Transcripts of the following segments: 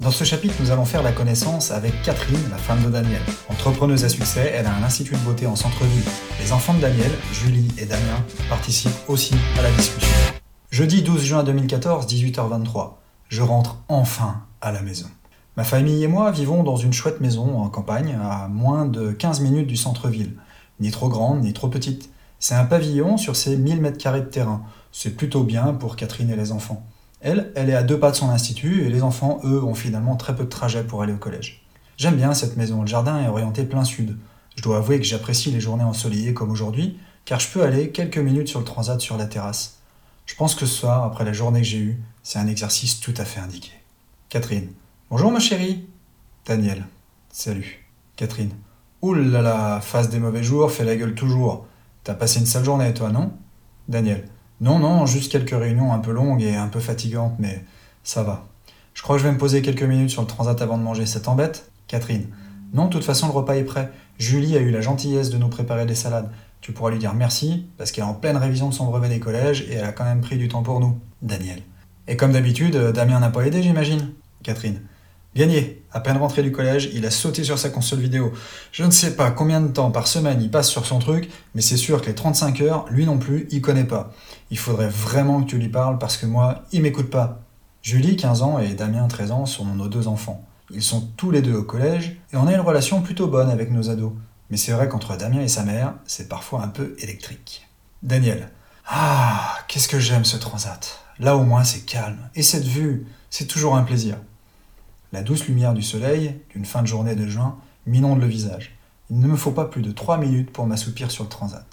Dans ce chapitre, nous allons faire la connaissance avec Catherine, la femme de Daniel. Entrepreneuse à succès, elle a un institut de beauté en centre-ville. Les enfants de Daniel, Julie et Damien, participent aussi à la discussion. Jeudi 12 juin 2014, 18h23. Je rentre enfin à la maison. Ma famille et moi vivons dans une chouette maison en campagne, à moins de 15 minutes du centre-ville. Ni trop grande, ni trop petite. C'est un pavillon sur ses 1000 m² de terrain. C'est plutôt bien pour Catherine et les enfants. Elle est à 2 pas de son institut et les enfants, eux, ont finalement très peu de trajet pour aller au collège. J'aime bien cette maison, le jardin est orienté plein sud. Je dois avouer que j'apprécie les journées ensoleillées comme aujourd'hui, car je peux aller quelques minutes sur le transat sur la terrasse. Je pense que ce soir, après la journée que j'ai eue, c'est un exercice tout à fait indiqué. Catherine. Bonjour ma chérie. Daniel. Salut. Catherine. Ouh là là, face des mauvais jours, fais la gueule toujours. T'as passé une sale journée toi, non? Daniel. Non, juste quelques réunions un peu longues et un peu fatigantes, mais ça va. Je crois que je vais me poser quelques minutes sur le transat avant de manger, ça t'embête? Catherine. Non, de toute façon le repas est prêt. Julie a eu la gentillesse de nous préparer des salades. Tu pourras lui dire merci, parce qu'elle est en pleine révision de son brevet des collèges et elle a quand même pris du temps pour nous. Daniel. Et comme d'habitude, Damien n'a pas aidé, j'imagine? Catherine. Gagné. À peine rentré du collège, il a sauté sur sa console vidéo. Je ne sais pas combien de temps par semaine il passe sur son truc, mais c'est sûr que les 35 heures, lui non plus, il connaît pas. Il faudrait vraiment que tu lui parles parce que moi, il m'écoute pas. Julie, 15 ans, et Damien, 13 ans, sont nos 2 enfants. Ils sont tous les deux au collège et on a une relation plutôt bonne avec nos ados. Mais c'est vrai qu'entre Damien et sa mère, c'est parfois un peu électrique. Daniel. Ah, qu'est-ce que j'aime ce transat. Là au moins c'est calme. Et cette vue, c'est toujours un plaisir. La douce lumière du soleil, d'une fin de journée de juin, m'inonde le visage. Il ne me faut pas plus de 3 minutes pour m'assoupir sur le transat.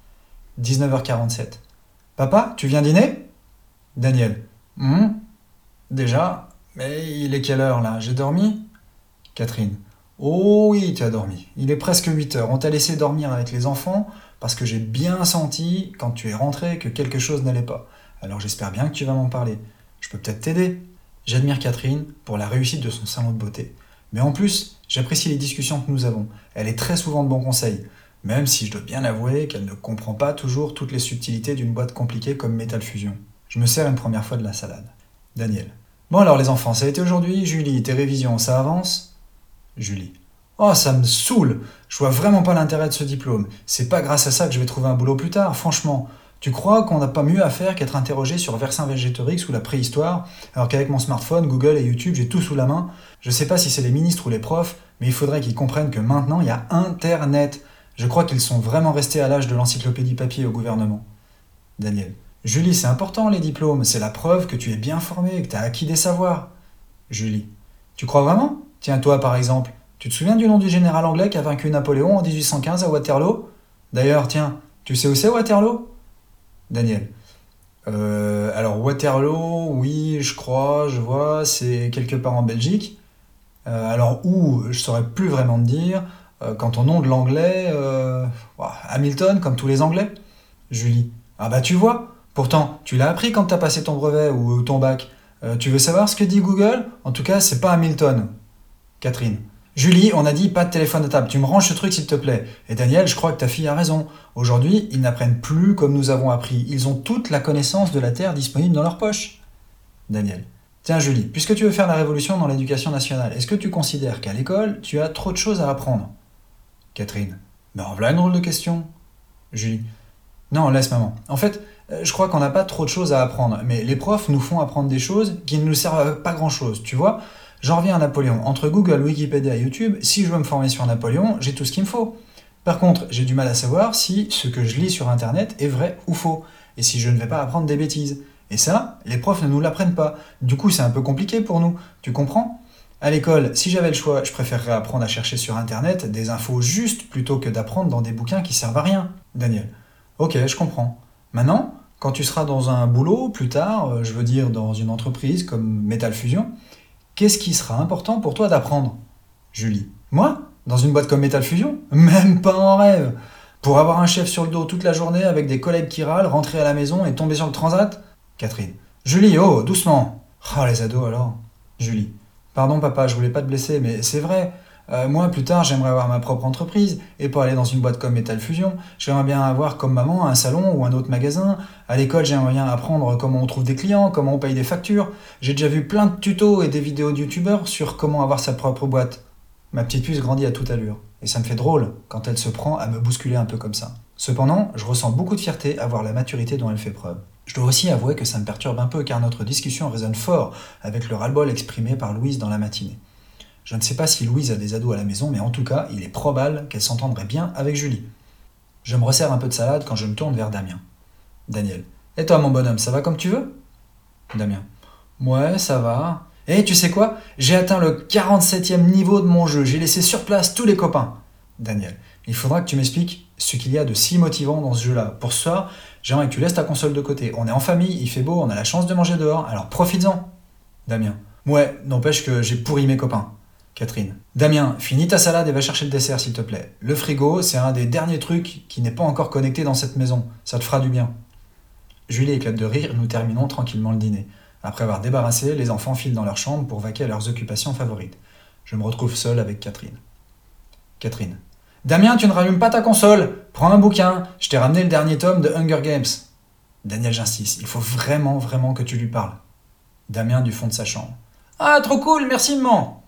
19h47. Papa, tu viens dîner? Daniel. Déjà? Mais il est quelle heure là? J'ai dormi? Catherine. Oh oui, tu as dormi. Il est presque 8h. On t'a laissé dormir avec les enfants parce que j'ai bien senti, quand tu es rentré, que quelque chose n'allait pas. Alors j'espère bien que tu vas m'en parler. Je peux peut-être t'aider. J'admire Catherine pour la réussite de son salon de beauté. Mais en plus, j'apprécie les discussions que nous avons. Elle est très souvent de bons conseils, même si je dois bien avouer qu'elle ne comprend pas toujours toutes les subtilités d'une boîte compliquée comme Metal Fusion. Je me sers une première fois de la salade. Daniel. Bon alors les enfants, ça a été aujourd'hui? Julie, tes révisions, ça avance? Julie. Oh, ça me saoule. Je vois vraiment pas l'intérêt de ce diplôme. C'est pas grâce à ça que je vais trouver un boulot plus tard, franchement. Tu crois qu'on n'a pas mieux à faire qu'être interrogé sur Vercingétorix ou la préhistoire, alors qu'avec mon smartphone, Google et YouTube, j'ai tout sous la main? Je sais pas si c'est les ministres ou les profs, mais il faudrait qu'ils comprennent que maintenant, il y a Internet. Je crois qu'ils sont vraiment restés à l'âge de l'encyclopédie papier au gouvernement. Daniel. Julie, c'est important les diplômes, c'est la preuve que tu es bien formé, que tu as acquis des savoirs. Julie. Tu crois vraiment? Tiens, toi par exemple, tu te souviens du nom du général anglais qui a vaincu Napoléon en 1815 à Waterloo? D'ailleurs, tiens, tu sais où c'est Waterloo? Daniel. Alors Waterloo, oui, je crois, je vois, c'est quelque part en Belgique. Alors où, je saurais plus vraiment te dire. Quant au nom de l'anglais, Hamilton, comme tous les anglais. Julie. Ah bah tu vois, pourtant, tu l'as appris quand t'as passé ton brevet ou ton bac. Tu veux savoir ce que dit Google? En tout cas, c'est pas Hamilton. Catherine. Julie, on a dit pas de téléphone à table, tu me ranges ce truc s'il te plaît. Et Daniel, je crois que ta fille a raison. Aujourd'hui, ils n'apprennent plus comme nous avons appris. Ils ont toute la connaissance de la Terre disponible dans leur poche. Daniel. Tiens Julie, puisque tu veux faire la révolution dans l'éducation nationale, est-ce que tu considères qu'à l'école, tu as trop de choses à apprendre? Catherine. Ben voilà une drôle de question. Julie. Non, laisse maman. En fait, je crois qu'on n'a pas trop de choses à apprendre, mais les profs nous font apprendre des choses qui ne nous servent à pas grand-chose, tu vois? J'en reviens à Napoléon. Entre Google, Wikipédia et YouTube, si je veux me former sur Napoléon, j'ai tout ce qu'il me faut. Par contre, j'ai du mal à savoir si ce que je lis sur Internet est vrai ou faux, et si je ne vais pas apprendre des bêtises. Et ça, les profs ne nous l'apprennent pas. Du coup, c'est un peu compliqué pour nous. Tu comprends? À l'école, si j'avais le choix, je préférerais apprendre à chercher sur Internet des infos justes plutôt que d'apprendre dans des bouquins qui servent à rien. Daniel. Ok, je comprends. Maintenant, quand tu seras dans un boulot plus tard, je veux dire dans une entreprise comme Metal Fusion, qu'est-ce qui sera important pour toi d'apprendre? Julie. Moi? Dans une boîte comme Metal Fusion? Même pas en rêve. Pour avoir un chef sur le dos toute la journée avec des collègues qui râlent, rentrer à la maison et tomber sur le transat? Catherine. Julie, oh, doucement. Oh, les ados alors. Julie. Pardon papa, je voulais pas te blesser, mais c'est vrai. Moi, plus tard, j'aimerais avoir ma propre entreprise, et pas aller dans une boîte comme Metal Fusion. J'aimerais bien avoir, comme maman, un salon ou un autre magasin. À l'école, j'aimerais bien apprendre comment on trouve des clients, comment on paye des factures. J'ai déjà vu plein de tutos et des vidéos de youtubeurs sur comment avoir sa propre boîte. Ma petite puce grandit à toute allure, et ça me fait drôle quand elle se prend à me bousculer un peu comme ça. Cependant, je ressens beaucoup de fierté à voir la maturité dont elle fait preuve. Je dois aussi avouer que ça me perturbe un peu car notre discussion résonne fort avec le ras-le-bol exprimé par Louise dans la matinée. Je ne sais pas si Louise a des ados à la maison, mais en tout cas, il est probable qu'elle s'entendrait bien avec Julie. Je me resserre un peu de salade quand je me tourne vers Damien. Daniel. Et toi mon bonhomme, ça va comme tu veux ? Damien. Ouais, ça va. Et tu sais quoi ? J'ai atteint le 47e niveau de mon jeu, j'ai laissé sur place tous les copains. Daniel. Il faudra que tu m'expliques ce qu'il y a de si motivant dans ce jeu-là. Pour ce soir, j'aimerais que tu laisses ta console de côté. On est en famille, il fait beau, on a la chance de manger dehors, alors profites-en. Damien. Ouais, n'empêche que j'ai pourri mes copains. Catherine. Damien, finis ta salade et va chercher le dessert s'il te plaît. Le frigo, c'est un des derniers trucs qui n'est pas encore connecté dans cette maison. Ça te fera du bien. Julie éclate de rire, nous terminons tranquillement le dîner. Après avoir débarrassé, les enfants filent dans leur chambre pour vaquer à leurs occupations favorites. Je me retrouve seul avec Catherine. Catherine. Damien, tu ne rallumes pas ta console. Prends un bouquin. Je t'ai ramené le dernier tome de Hunger Games. Daniel, j'insiste. Il faut vraiment que tu lui parles. Damien du fond de sa chambre. Ah, trop cool, merci maman.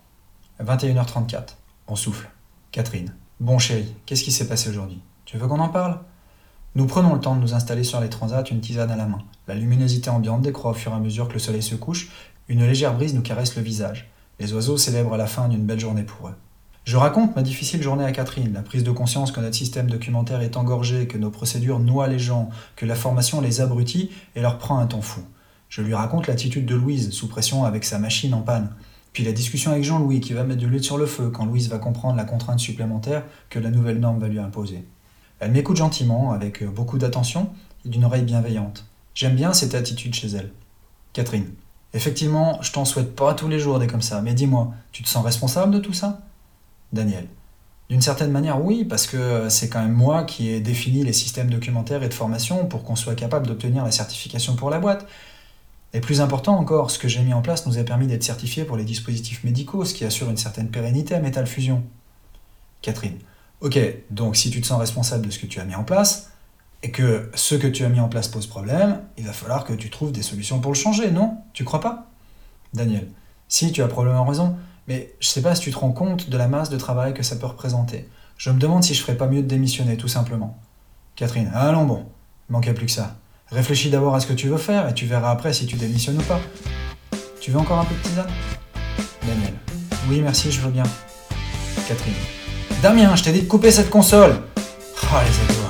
21h34. On souffle. Catherine. Bon chéri, qu'est-ce qui s'est passé aujourd'hui ? Tu veux qu'on en parle ? Nous prenons le temps de nous installer sur les transats, une tisane à la main. La luminosité ambiante décroît au fur et à mesure que le soleil se couche. Une légère brise nous caresse le visage. Les oiseaux célèbrent la fin d'une belle journée pour eux. Je raconte ma difficile journée à Catherine, la prise de conscience que notre système documentaire est engorgé, que nos procédures noient les gens, que la formation les abrutit et leur prend un temps fou. Je lui raconte l'attitude de Louise, sous pression avec sa machine en panne. Puis la discussion avec Jean-Louis qui va mettre de l'huile sur le feu quand Louise va comprendre la contrainte supplémentaire que la nouvelle norme va lui imposer. Elle m'écoute gentiment, avec beaucoup d'attention et d'une oreille bienveillante. J'aime bien cette attitude chez elle. Catherine. Effectivement, je t'en souhaite pas tous les jours des comme ça, mais dis-moi, tu te sens responsable de tout ça ? Daniel. D'une certaine manière, oui, parce que c'est quand même moi qui ai défini les systèmes documentaires et de formation pour qu'on soit capable d'obtenir la certification pour la boîte. Et plus important encore, ce que j'ai mis en place nous a permis d'être certifiés pour les dispositifs médicaux, ce qui assure une certaine pérennité à Metal Fusion. Catherine. Ok, donc si tu te sens responsable de ce que tu as mis en place, et que ce que tu as mis en place pose problème, il va falloir que tu trouves des solutions pour le changer, non ? Tu crois pas ? Daniel. Si, tu as probablement raison, mais je sais pas si tu te rends compte de la masse de travail que ça peut représenter. Je me demande si je ferais pas mieux de démissionner, tout simplement. Catherine. Allons bon, il manquait plus que ça. Réfléchis d'abord à ce que tu veux faire et tu verras après si tu démissionnes ou pas. Tu veux encore un peu de tisane ? Daniel. Oui, merci, je veux bien. Catherine. Damien, je t'ai dit de couper cette console. Ah, les ados.